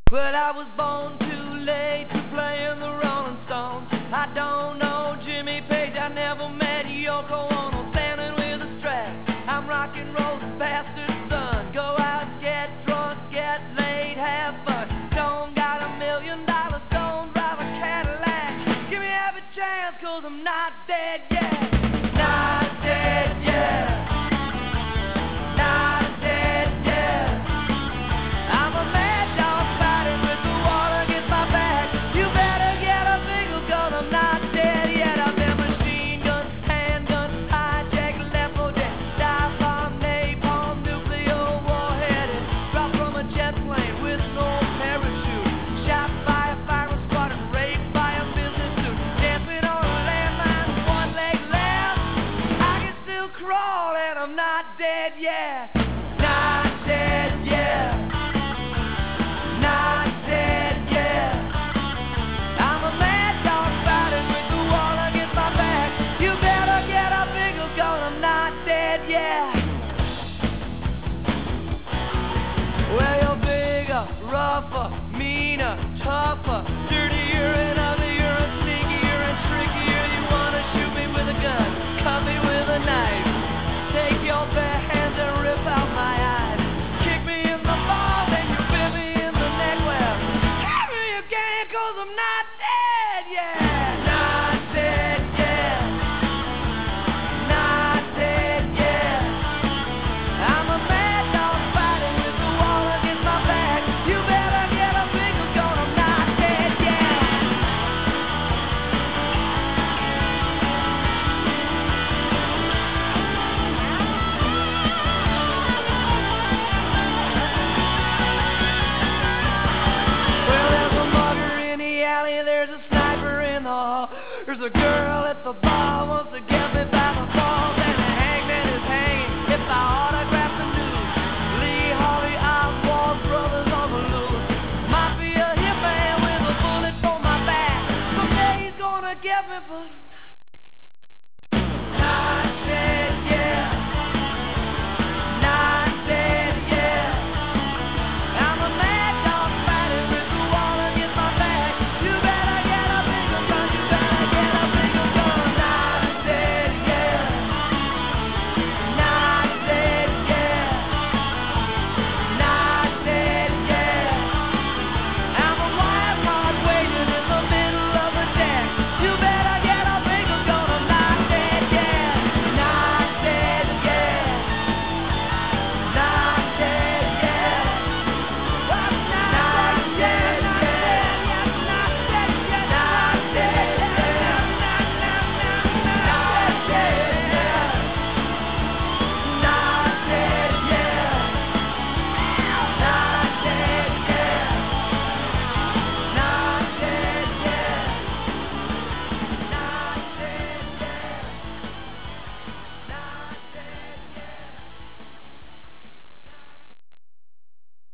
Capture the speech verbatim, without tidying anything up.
But I was born too late to play in the Rolling Stones. I don't know Jimmy Page, I never met Yoko Ono. Standing with a Strat, I'm rock and roll's bastard son. Go out, get drunk, get laid, have fun. Don't got a million dollars, don't drive a Cadillac. Give me half a chance, cause I'm not dead yet. Not dead yet. Not dead yet. I'm a mad dog fighting with the wall against my back. You better get a bigger gun, I'm not dead yet. I've been machine gun, handgun, hijack, left for dead. Die bomb, napalm, nuclear warheaded. Drop from a jet plane with no parachute. Shot by a firing squad and raped by a business suit. Dancing on a landmine, one leg left. I can still crawl and I'm not dead yet. Not dead yet. Not dead yet. I'm a mad dog fighting with the wall against my back. You better get a bigger gun, I'm not dead yet. Well, you're bigger, rougher, meaner, tougher, dirtier and uglier and sneakier and trickier. You wanna shoot me with a gun, cut me with a knife. Take your bare hands and rip out my eyes. Kick me in the balls and you bit me in the neck. Well, hit me again, cause I'm not dead yet. Not dead yet. Not dead yet. I'm a mad dog fighting with the wall against my back. You better get a bigger gun, I'm not dead yet. Well, there's a mugger in the alley, there's a sniper in the hall. There's a girl at the bar wants to get